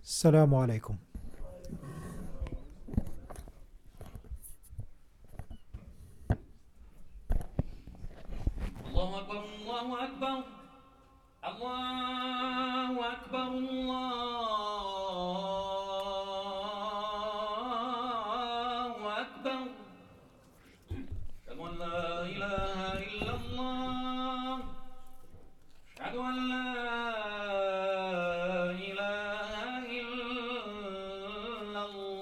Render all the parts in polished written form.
السلام عليكم. الله أكبر الله أكبر الله أكبر الله أكبر. أشهد أن لا إله إلا الله. أشهد أن لا إله إلا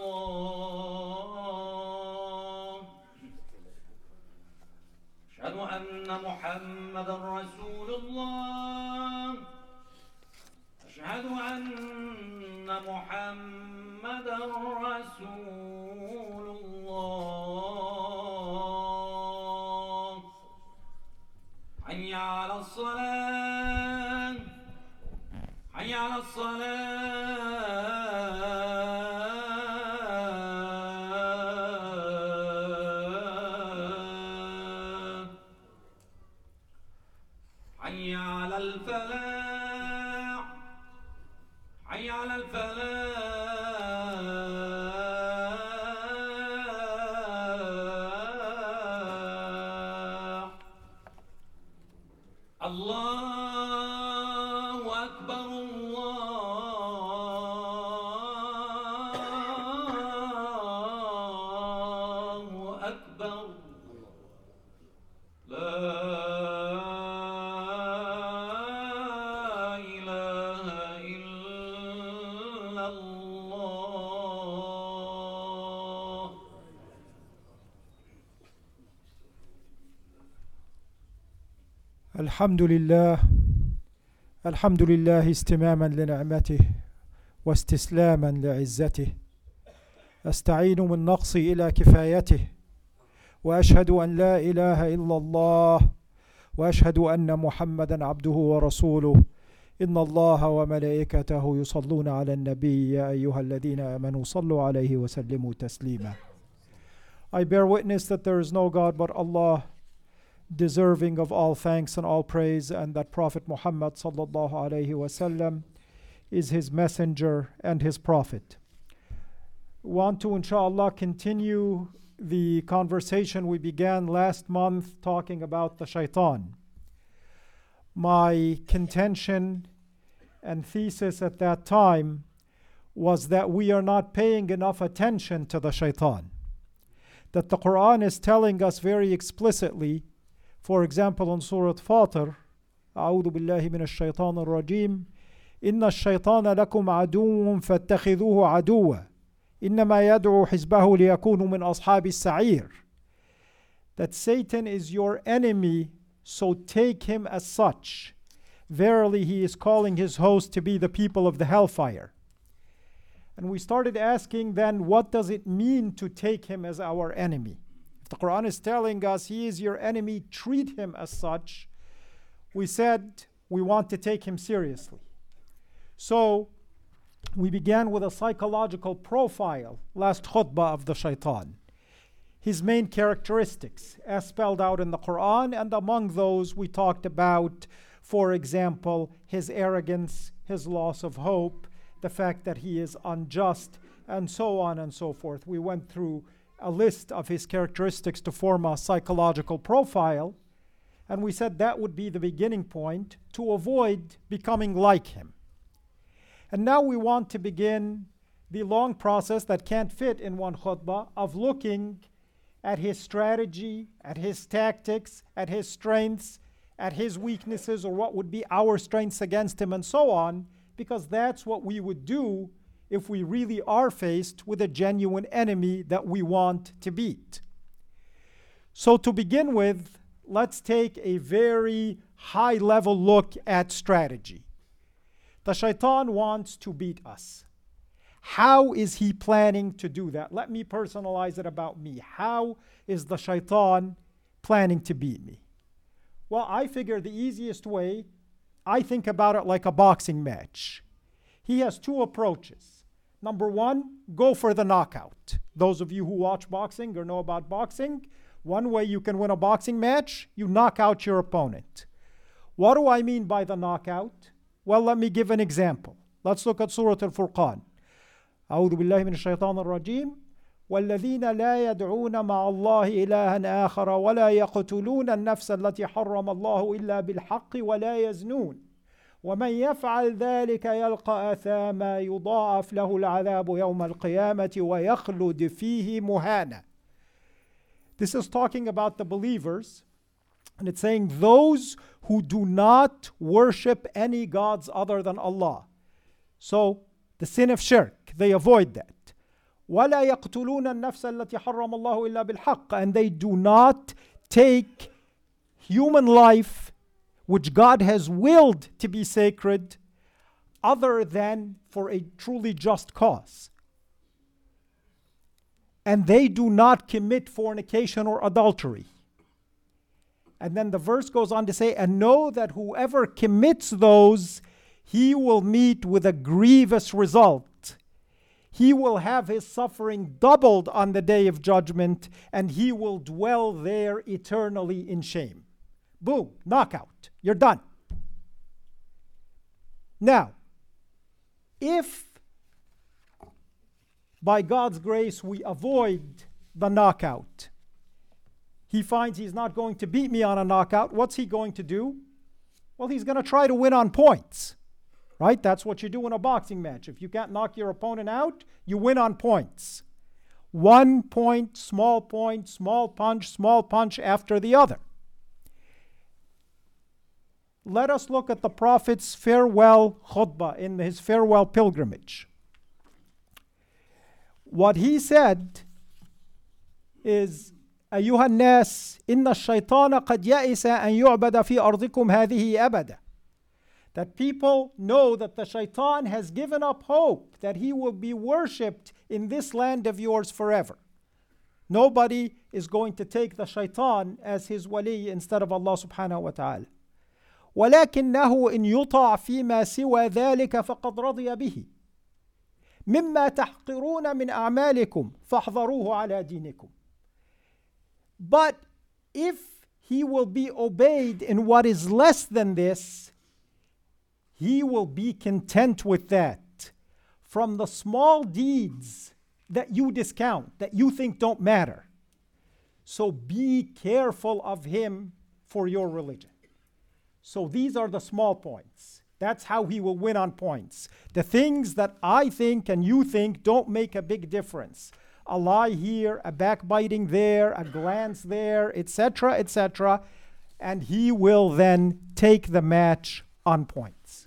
الله. أشهد أن محمدا رسول الله. أشهد أن محمدا رسول الله. حي على الصلاة حي على الصلاة. حي على الفلاح حي على الفلاح. الله أكبر الله أكبر. لا إله إلا الله. الحمد لله الحمد لله استماما لنعمته واستسلاما لعزته. أستعين من نقصي إلى كفايته، وأشهد أن لا إله إلا الله، وأشهد أن محمدا عبده ورسوله. إن الله وملائكته يصلون على النبي يا أيها الذين آمنوا صلوا عليه وسلموا تسليما. I bear witness that there is no God but Allah, deserving of all thanks and all praise, and that Prophet Muhammad sallallahu alaihi wasallam is his messenger and his prophet. Want to inshallah continue the conversation we began last month talking about the shaitan. My contention and thesis at that time was that we are not paying enough attention to the shaitan. That the Quran is telling us very explicitly, for example in Surah Fatir, أعوذ بالله من الشيطان الرجيم إن الشيطان لكم عدو فاتخذوه عدوا إنما يدعو حزبه ليكونوا من أصحاب السعير. That Satan is your enemy, so take him as such. Verily he is calling his host to be the people of the hellfire. And we started asking then, what does it mean to take him as our enemy? If the Quran is telling us he is your enemy, treat him as such, we said we want to take him seriously. So we began with a psychological profile last khutbah of the shaitan. His main characteristics as spelled out in the Quran, and among those we talked about, for example, his arrogance, his loss of hope, the fact that he is unjust, and so on and so forth. We went through a list of his characteristics to form a psychological profile, and we said that would be the beginning point to avoid becoming like him. And now we want to begin the long process that can't fit in one khutbah of looking at his strategy, at his tactics, at his strengths, at his weaknesses, or what would be our strengths against him, and so on, because that's what we would do if we really are faced with a genuine enemy that we want to beat. So to begin with, let's take a very high-level look at strategy. The shaitan wants to beat us. How is he planning to do that? Let me personalize it about me. How is the shaitan planning to beat me? Well, I figure the easiest way, I think about it like a boxing match. He has two approaches. Number one, go for the knockout. Those of you who watch boxing or know about boxing, one way you can win a boxing match, you knock out your opponent. What do I mean by the knockout? Well, let me give an example. Let's look at Surah Al-Furqan. أعوذ بالله من الشيطان الرجيم والذين لا يدعون مع الله إلها آخر ولا يقتلون النفس التي حرم الله إلا بالحق ولا يزنون ومن يفعل ذلك يلقى أثاما يضاعف له العذاب يوم القيامة ويخلد فيه مهانا. This is talking about the believers, and it's saying those who do not worship any gods other than Allah. So the sin of shirk, they avoid that. وَلَا يَقْتُلُونَ النَّفْسَ الَّتِي حَرَّمَ اللَّهُ إِلَّا بِالْحَقِّ, and they do not take human life which God has willed to be sacred other than for a truly just cause. And they do not commit fornication or adultery. And then the verse goes on to say, and know that whoever commits those, he will meet with a grievous result. He will have his suffering doubled on the day of judgment, and he will dwell there eternally in shame. Boom, knockout, you're done. Now, if by God's grace we avoid the knockout, he finds he's not going to beat me on a knockout, what's he going to do? Well, he's going to try to win on points. Right? That's what you do in a boxing match. If you can't knock your opponent out, you win on points. 1 point, small punch after the other. Let us look at the Prophet's farewell khutbah in his farewell pilgrimage. What he said is, أيها الناس إن الشيطان قد يئس أن يعبد في أرضكم هذه أبدا. That people know that the shaitan has given up hope that he will be worshipped in this land of yours forever. Nobody is going to take the shaitan as his wali instead of Allah subhanahu wa ta'ala. ولكنه إن يطاع فيما سوى ذلك فقد رضي به مما تحقرون من أعمالكم فاحذروه على دينكم. But if he will be obeyed in what is less than this, he will be content with that. From the small deeds that you discount, that you think don't matter. So be careful of him for your religion. So these are the small points. That's how he will win on points. The things that I think and you think don't make a big difference. A lie here, a backbiting there, a glance there, etc., etc. And he will then take the match on points.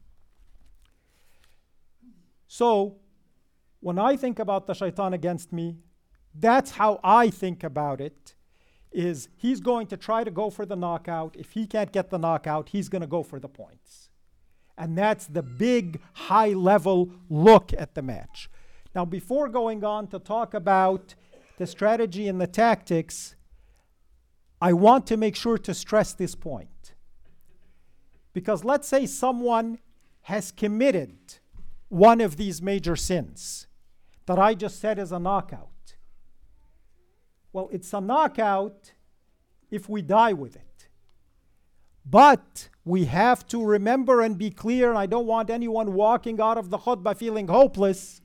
So, when I think about the shaitan against me, that's how I think about it, is he's going to try to go for the knockout. If he can't get the knockout, he's going to go for the points. And that's the big, high-level look at the match. Now, before going on to talk about the strategy and the tactics, I want to make sure to stress this point. Because let's say someone has committed one of these major sins that I just said is a knockout. Well, it's a knockout if we die with it. But we have to remember and be clear, and I don't want anyone walking out of the khutbah feeling hopeless,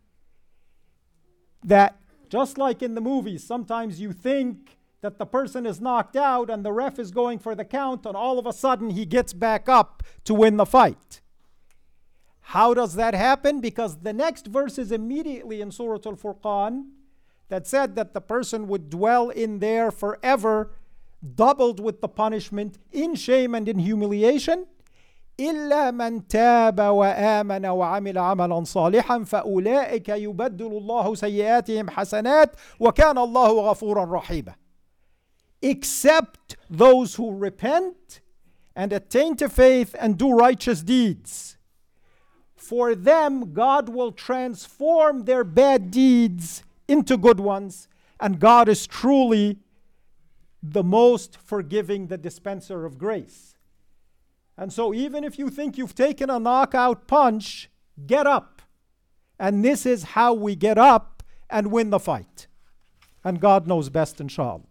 that just like in the movies, sometimes you think that the person is knocked out and the ref is going for the count, and all of a sudden he gets back up to win the fight. How does that happen? Because the next verse is immediately in Surah Al-Furqan that said that the person would dwell in there forever, doubled with the punishment, in shame and in humiliation. إلا من تاب وآمن وعمل عملا صالحا فأولئك يبدل الله سيئاتهم حسنات وكان الله غفورا رحيما. Except those who repent and attain to faith and do righteous deeds. For them, God will transform their bad deeds into good ones, and God is truly the most forgiving, the dispenser of grace. And so even if you think you've taken a knockout punch, get up. And this is how we get up and win the fight. And God knows best, inshallah.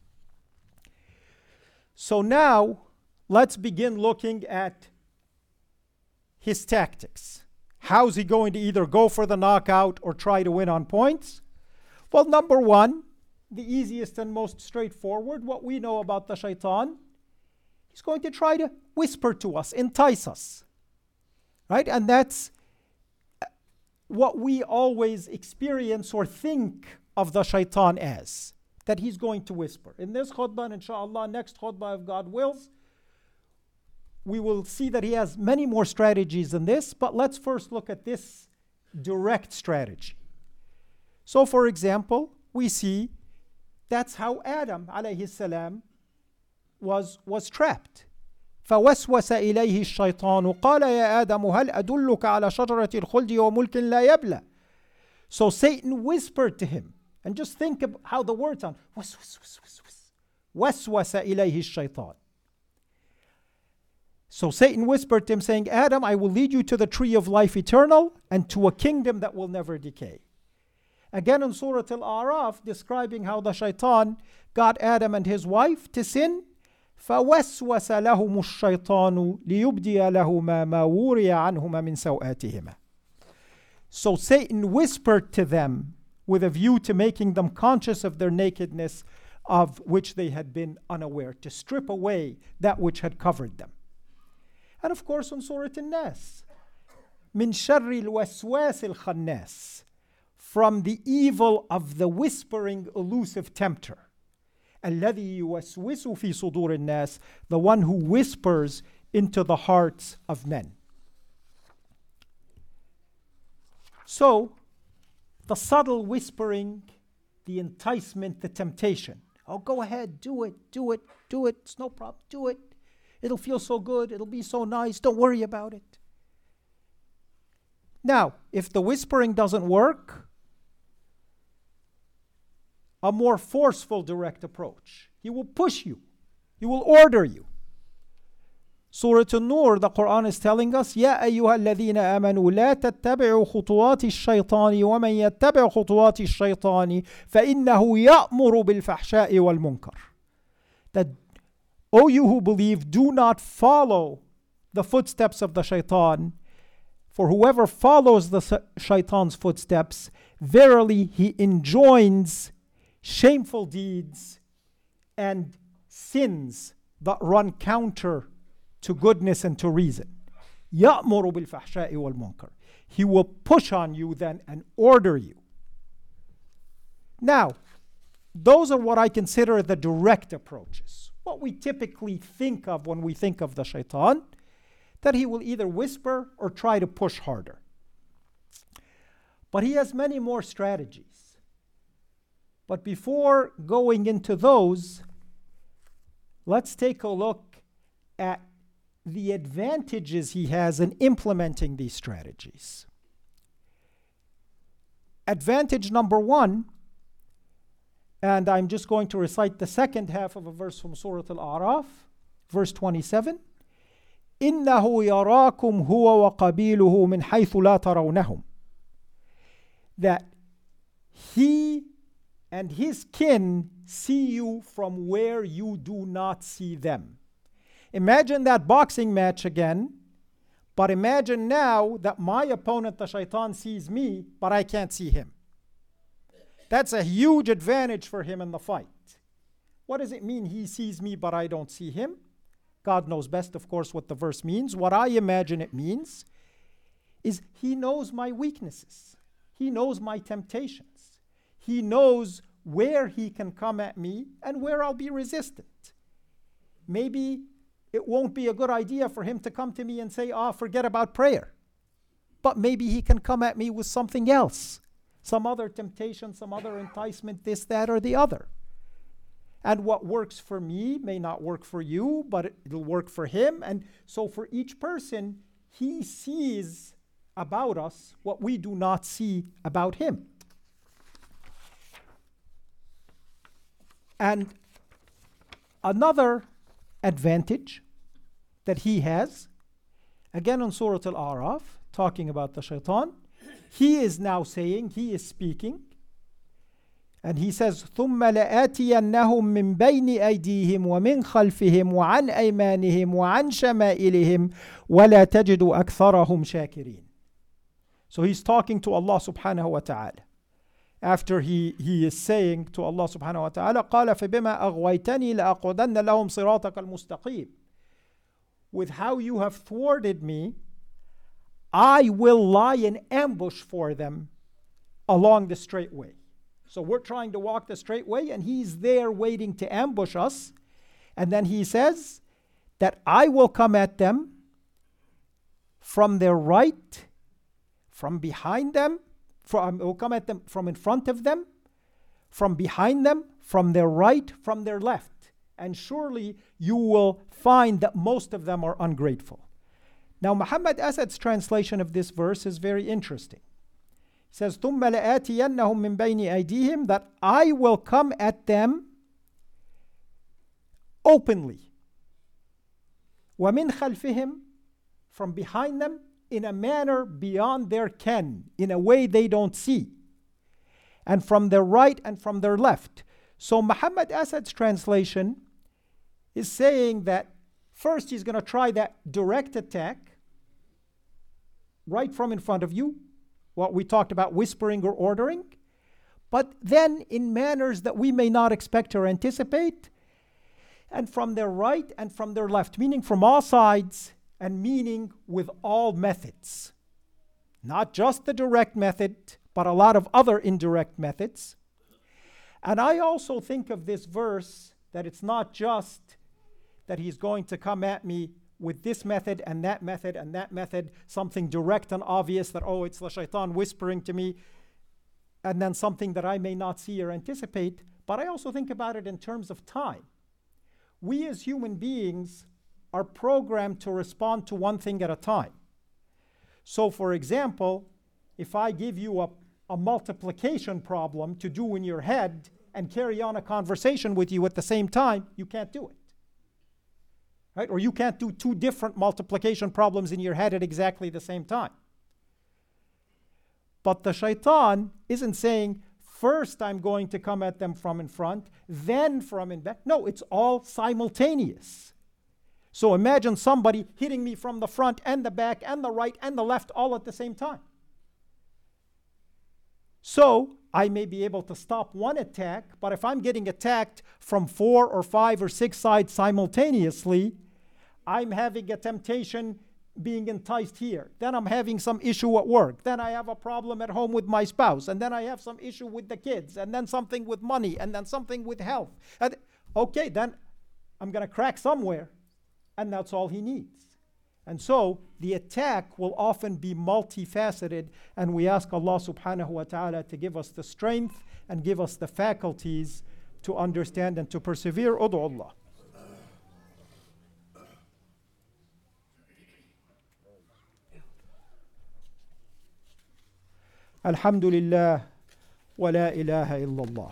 So now, let's begin looking at his tactics. How's he going to either go for the knockout or try to win on points? Well, number one, the easiest and most straightforward, what we know about the shaitan, he's going to try to whisper to us, entice us. Right? And that's what we always experience or think of the shaitan as, that he's going to whisper. In this khutbah, inshallah, next khutbah, if God wills, we will see that he has many more strategies than this, but let's first look at this direct strategy. So, for example, we see that's how Adam alayhi salam was trapped. فوسوس إليه الشيطان قال يا آدم هل أدلك على شجرة الخلد وملك لا يبلى. So Satan whispered to him, and just think of how the word sounds. وسوس إليه الشيطان. So Satan whispered to him, saying, Adam, I will lead you to the tree of life eternal and to a kingdom that will never decay. Again in Surah Al-A'raf, describing how the shaitan got Adam and his wife to sin. فوسوس لهم الشيطان ليبدي لهما ما وري عنهما من سوآتهما. So Satan whispered to them with a view to making them conscious of their nakedness, of which they had been unaware, to strip away that which had covered them. And of course in Surah An-Nas, من شر الوسواس الخناس, from the evil of the whispering elusive tempter. الذي يوسوس في صدور الناس, the one who whispers into the hearts of men. So, the subtle whispering, the enticement, the temptation. Oh, go ahead, do it, it's no problem, do it. It'll feel so good, it'll be so nice, don't worry about it. Now, if the whispering doesn't work, a more forceful direct approach. He will push you. He will order you. Surah An-Nur, the Quran is telling us, يَا أَيُّهَا الَّذِينَ آمَنُوا لَا تَتَّبِعُوا خُطُوَاتِ الشَّيْطَانِ وَمَنْ يَتَّبِعْ خُطُوَاتِ الشَّيْطَانِ فَإِنَّهُ يَأْمُرُ بِالْفَحْشَاءِ وَالْمُنكَرِ. That, O you who believe, do not follow the footsteps of the shaitan, for whoever follows the shaitan's footsteps, verily he enjoins shameful deeds and sins that run counter to goodness and to reason. يَأْمُرُ بِالْفَحْشَاءِ وَالْمُنكَرِ. He will push on you then and order you. Now, those are what I consider the direct approaches. What we typically think of when we think of the shaitan, that he will either whisper or try to push harder. But he has many more strategies. But before going into those, let's take a look at the advantages he has in implementing these strategies. Advantage number one, and I'm just going to recite the second half of a verse from Surah Al-A'raf, verse 27. إِنَّهُ يَرَاكُمْ هُوَ وَقَبِيلُهُ مِنْ حَيْثُ لَا تَرَوْنَهُمْ. That he and his kin see you from where you do not see them. Imagine that boxing match again, but imagine now that my opponent, the shaitan, sees me, but I can't see him. That's a huge advantage for him in the fight. What does it mean, he sees me, but I don't see him? God knows best, of course, what the verse means. What I imagine it means is he knows my weaknesses. He knows my temptations. He knows where he can come at me and where I'll be resistant. Maybe it won't be a good idea for him to come to me and say, forget about prayer. But maybe he can come at me with something else. Some other temptation, some other enticement, this, that, or the other. And what works for me may not work for you, but it'll work for him. And so for each person, he sees about us what we do not see about him. And another advantage that he has, again on Surah Al-A'raf, talking about the shaitan, he is now saying, he is speaking, and he says, ثُمَّ لَآتِيَنَّهُمْ مِنْ بَيْنِ أَيْدِيهِمْ وَمِنْ خَلْفِهِمْ وَعَنْ أَيْمَانِهِمْ وَعَنْ شَمَائِلِهِمْ وَلَا تَجِدُ أَكْثَرَهُمْ شَاكِرِينَ. So he's talking to Allah subhanahu wa ta'ala. After he is saying to Allah subhanahu wa ta'ala, قَالَ فَبِمَا أَغْوَيْتَنِي لَأَقْعُدَنَّ لَهُمْ صِرَاطَكَ الْمُسْتَقِيمِ. With how you have thwarted me, I will lie in ambush for them along the straight way. So we're trying to walk the straight way, and he's there waiting to ambush us. And then he says that I will come at them from their right, from behind them, will come at them from in front of them, from behind them, from their right, from their left. And surely you will find that most of them are ungrateful. Now, Muhammad Asad's translation of this verse is very interesting. He says, ثُمَّ لَآتِيَنَّهُم مِّن بَيْنِ أَيْدِيهِمْ, that I will come at them openly. وَمِنْ خَلْفِهِمْ, from behind them, in a manner beyond their ken, in a way they don't see. And from their right and from their left. So Muhammad Asad's translation is saying that first he's going to try that direct attack right from in front of you, what we talked about, whispering or ordering, but then in manners that we may not expect or anticipate, and from their right and from their left, meaning from all sides, and meaning with all methods. Not just the direct method, but a lot of other indirect methods. And I also think of this verse that it's not just that he's going to come at me with this method and that method and that method, something direct and obvious that, oh, it's the shaitan whispering to me, and then something that I may not see or anticipate, but I also think about it in terms of time. We as human beings are programmed to respond to one thing at a time. So for example, if I give you a multiplication problem to do in your head and carry on a conversation with you at the same time, you can't do it. Right? Or you can't do two different multiplication problems in your head at exactly the same time. But the shaitan isn't saying, first I'm going to come at them from in front, then from in back. No, it's all simultaneous. So imagine somebody hitting me from the front and the back and the right and the left all at the same time. So I may be able to stop one attack, but if I'm getting attacked from 4 or 5 or 6 sides simultaneously, I'm having a temptation being enticed here. Then I'm having some issue at work. Then I have a problem at home with my spouse. And then I have some issue with the kids. And then something with money. And then something with health. And okay, then I'm going to crack somewhere. And that's all he needs. And so the attack will often be multifaceted, and we ask Allah subhanahu wa ta'ala to give us the strength and give us the faculties to understand and to persevere. Udu Allah. Alhamdulillah wa la ilaha illallah.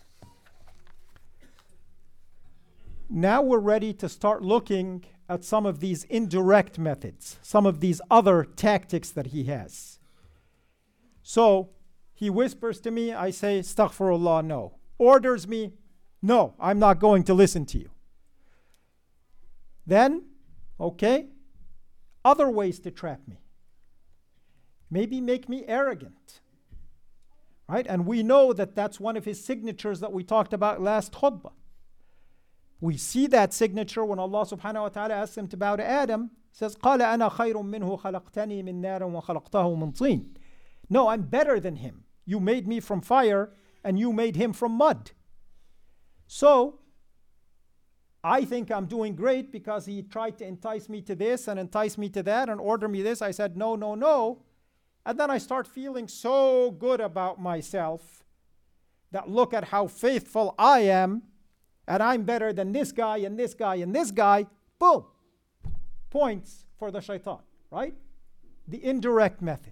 Now we're ready to start looking at some of these indirect methods, some of these other tactics that he has. So he whispers to me, I say, astaghfirullah, no. Orders me, no, I'm not going to listen to you. Then, okay, other ways to trap me. Maybe make me arrogant, right? And we know that that's one of his signatures that we talked about last khutbah. We see that signature when Allah subhanahu wa ta'ala asks him about Adam. He says, قَالَ أَنَا خَيْرٌ مِّنْهُ خَلَقْتَنِي مِنْ نَارٍ وَخَلَقْتَهُ مِنْ طِينٍ. No, I'm better than him. You made me from fire and you made him from mud. So, I think I'm doing great because he tried to entice me to this and entice me to that and order me this. I said, no, no, no. And then I start feeling so good about myself that look at how faithful I am. And I'm better than this guy and this guy and this guy. Boom. Points for the shaitan, right? The indirect method.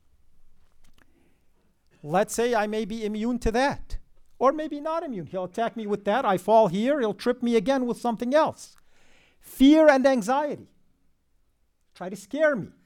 Let's say I may be immune to that. Or maybe not immune. He'll attack me with that. I fall here. He'll trip me again with something else. Fear and anxiety. Try to scare me.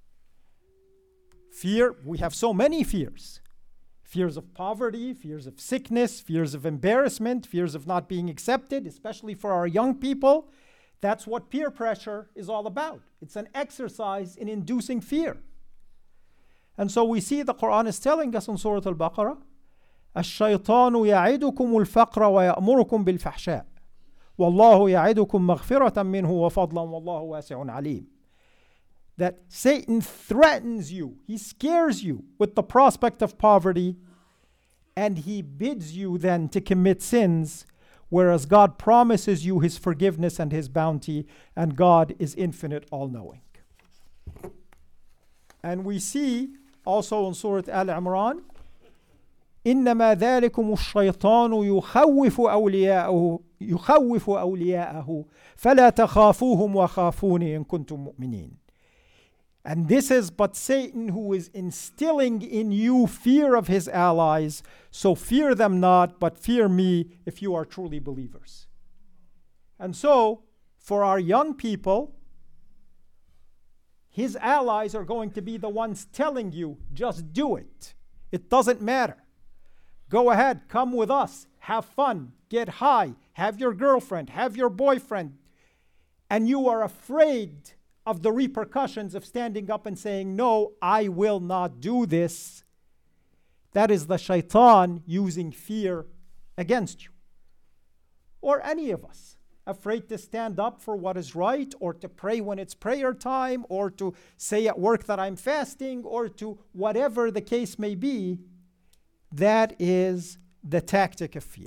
Fear, we have so many fears. Fears of poverty, fears of sickness, fears of embarrassment, fears of not being accepted, especially for our young people. That's what peer pressure is all about. It's an exercise in inducing fear. And so we see the Quran is telling us in Surah Al-Baqarah, الشيطان يعدكم الفقر ويأمركم بالفحشاء والله يعدكم مغفرة منه وفضلا والله واسع عليم. That Satan threatens you, he scares you with the prospect of poverty, and he bids you then to commit sins, whereas God promises you his forgiveness and his bounty, and God is infinite, all-knowing. And we see also in Surah Al-Imran, إنما ذلكم الشيطان يخوف أولياءه فلا تخافوهم وخافوني إن كنتم مؤمنين. And this is but Satan who is instilling in you fear of his allies, so fear them not, but fear me if you are truly believers. And so, for our young people, his allies are going to be the ones telling you, just do it. It doesn't matter. Go ahead, come with us, have fun, get high, have your girlfriend, have your boyfriend. And you are afraid of the repercussions of standing up and saying, no, I will not do this. That is the shaitan using fear against you. Or any of us, afraid to stand up for what is right, or to pray when it's prayer time, or to say at work that I'm fasting, or to whatever the case may be. That is the tactic of fear.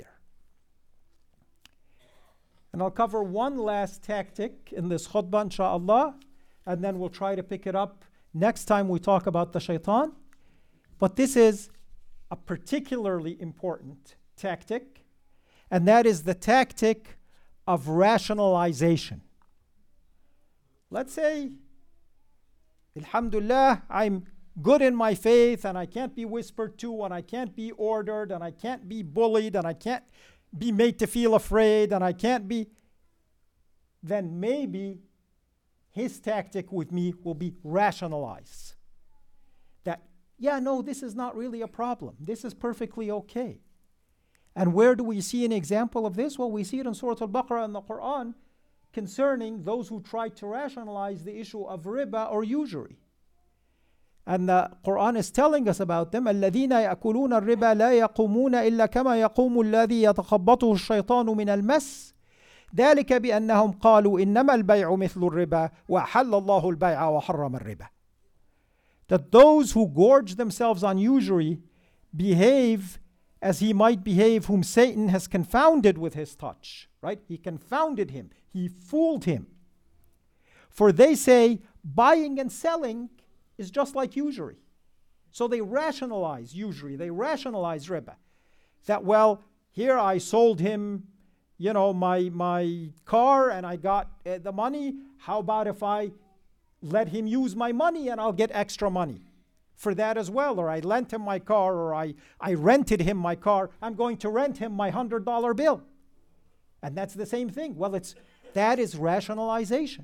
And I'll cover one last tactic in this khutbah, inshaAllah, and then we'll try to pick it up next time we talk about the shaitan. But this is a particularly important tactic, and that is the tactic of rationalization. Let's say, Alhamdulillah, I'm good in my faith, and I can't be whispered to, and I can't be ordered, and I can't be bullied, and I can't be made to feel afraid, and I can't be, then maybe his tactic with me will be rationalize. That, yeah, no, this is not really a problem. This is perfectly okay. And where do we see an example of this? Well, we see it in Surah Al-Baqarah in the Quran concerning those who try to rationalize the issue of riba or usury. And the Quran is telling us about them. الذين يأكلون الربا لا يقومون إلا كما يقوم الذي يتخبطه الشيطان من المس ذلك بأنهم قالوا إنما البيع مثل الربا وأحل الله البيع وحرم الربا. That those who gorge themselves on usury behave as he might behave whom Satan has confounded with his touch. Right? He confounded him. He fooled him. For they say buying and selling is just like usury. So they rationalize usury. They rationalize riba. That, well, here I sold him, my car and I got the money. How about if I let him use my money and I'll get extra money for that as well? Or I lent him my car, or I rented him my car. I'm going to rent him my $100 bill. And that's the same thing. Well, that is rationalization.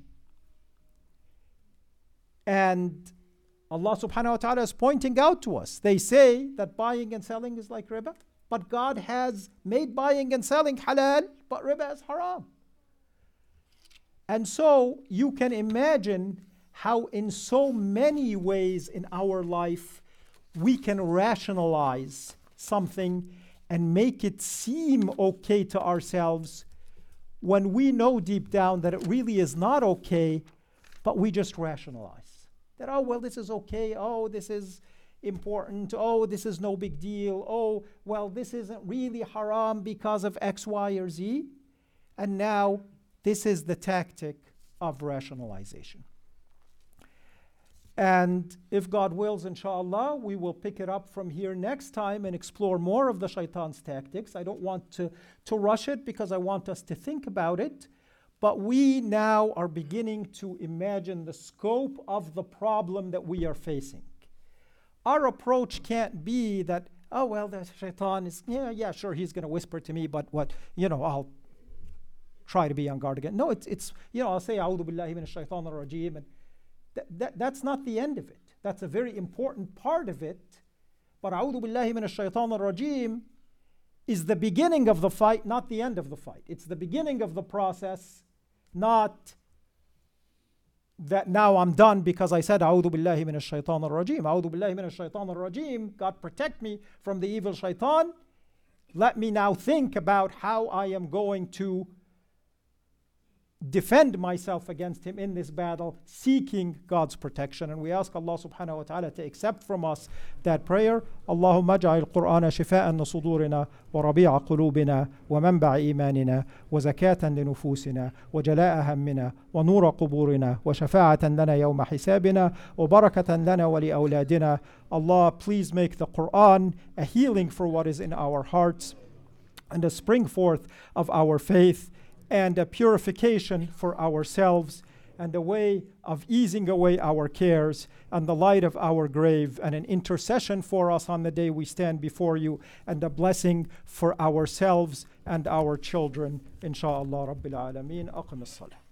And Allah subhanahu wa ta'ala is pointing out to us. They say that buying and selling is like riba, but God has made buying and selling halal, but riba is haram. And so you can imagine how in so many ways in our life we can rationalize something and make it seem okay to ourselves when we know deep down that it really is not okay, but we just rationalize. That, oh, well, this is okay. Oh, this is important. Oh, this is no big deal. Oh, well, this isn't really haram because of X, Y, or Z. And now this is the tactic of rationalization. And if God wills, inshallah, we will pick it up from here next time and explore more of the shaitan's tactics. I don't want to rush it because I want us to think about it. But we now are beginning to imagine the scope of the problem that we are facing. Our approach can't be that, oh, well, the shaitan is, yeah, sure, he's going to whisper to me, but I'll try to be on guard again. No, it's I'll say, A'udhu billahi minash shaitan ar-rajim, and that's not the end of it. That's a very important part of it. But A'udhu billahi minash shaitan ar-rajim is the beginning of the fight, not the end of the fight. It's the beginning of the process, not that now I'm done because I said, A'udhu billahi minash shaitan al-rajim. A'udhu billahi minash shaitan al-rajim. God protect me from the evil shaitan. Let me now think about how I am going to defend myself against him in this battle, seeking God's protection. And we ask Allah subhanahu wa ta'ala to accept from us that prayer. Allahumma aj'al Qur'ana shifa'an li sudurina wa rabi'a qulubina wa manba'a imanina wa zakatan li nufusina wa jala'a hammina wa nura quburina wa shafa'atan lana yawma hisabina wa barakatan lana wa li awladina. Allah, please make the Qur'an a healing for what is in our hearts and a spring forth of our faith and a purification for ourselves and a way of easing away our cares and the light of our grave and an intercession for us on the day we stand before you and a blessing for ourselves and our children. Insha'Allah Rabbil Alameen. Aqim as-salah.